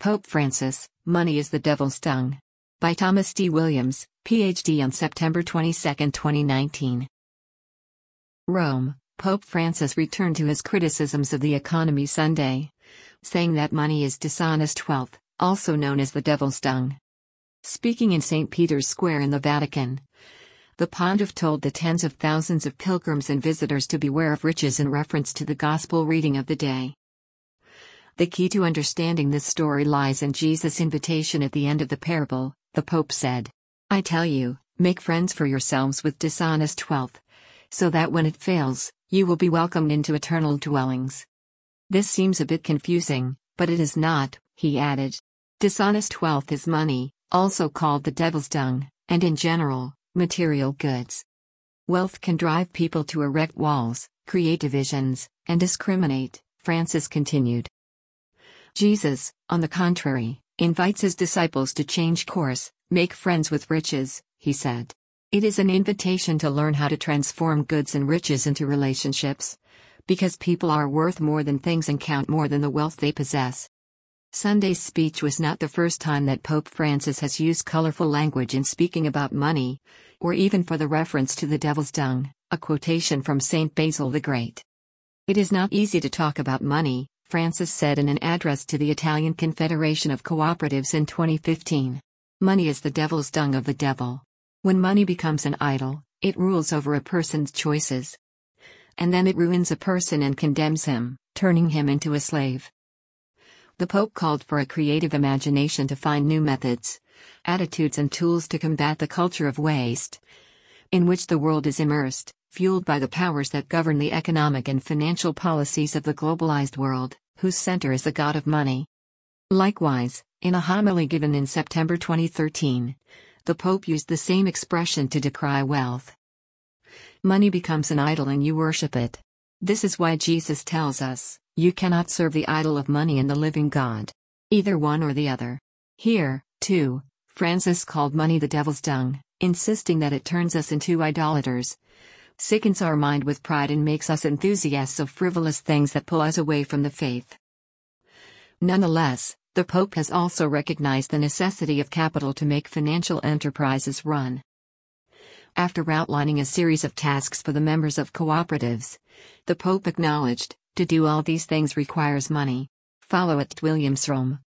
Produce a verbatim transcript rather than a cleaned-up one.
Pope Francis, Money is the Devil's Tongue. By Thomas D. Williams, P H D on September twenty-second, twenty nineteen. Rome, Pope Francis returned to his criticisms of the economy Sunday, saying that money is dishonest wealth, also known as the devil's tongue. Speaking in Saint Peter's Square in the Vatican, the pontiff told the tens of thousands of pilgrims and visitors to beware of riches in reference to the gospel reading of the day. The key to understanding this story lies in Jesus' invitation at the end of the parable. The Pope said, "I tell you, make friends for yourselves with dishonest wealth, so that when it fails, you will be welcomed into eternal dwellings." This seems a bit confusing, but it is not, he added. Dishonest wealth is money, also called the devil's tongue, and in general, material goods. Wealth can drive people to erect walls, create divisions, and discriminate, Francis continued. Jesus, on the contrary, invites his disciples to change course, make friends with riches, he said. It is an invitation to learn how to transform goods and riches into relationships, because people are worth more than things and count more than the wealth they possess. Sunday's speech was not the first time that Pope Francis has used colorful language in speaking about money, or even for the reference to the devil's tongue, a quotation from Saint Basil the Great. It is not easy to talk about money, Francis said in an address to the Italian Confederation of Cooperatives in twenty fifteen. Money is the devil's tongue of the devil. When money becomes an idol, it rules over a person's choices. And then it ruins a person and condemns him, turning him into a slave. The Pope called for a creative imagination to find new methods, attitudes and tools to combat the culture of waste, in which the world is immersed, fueled by the powers that govern the economic and financial policies of the globalized world, whose center is the god of money. Likewise, in a homily given in September twenty thirteen, the Pope used the same expression to decry wealth. Money becomes an idol and you worship it. This is why Jesus tells us, you cannot serve the idol of money and the living God. Either one or the other. Here, too, Francis called money the devil's tongue, insisting that it turns us into idolaters, sickens our mind with pride and makes us enthusiasts of frivolous things that pull us away from the faith. Nonetheless, the Pope has also recognized the necessity of capital to make financial enterprises run. After outlining a series of tasks for the members of cooperatives, the Pope acknowledged, to do all these things requires money. Follow at Williams Rome.